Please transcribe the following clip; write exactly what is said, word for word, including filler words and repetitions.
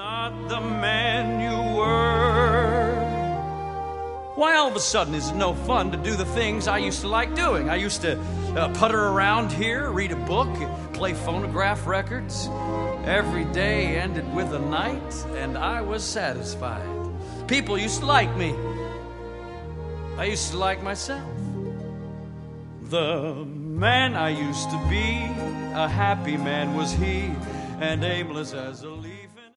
not the man you were. Why all of a sudden is it no fun to do the things I used to like doing? I used to uh, putter around here, read a book, play phonograph records. Every day ended with a night, and I was satisfied. People used to like me. I used to like myself. The man I used to be, a happy man was he, and aimless as a leaf.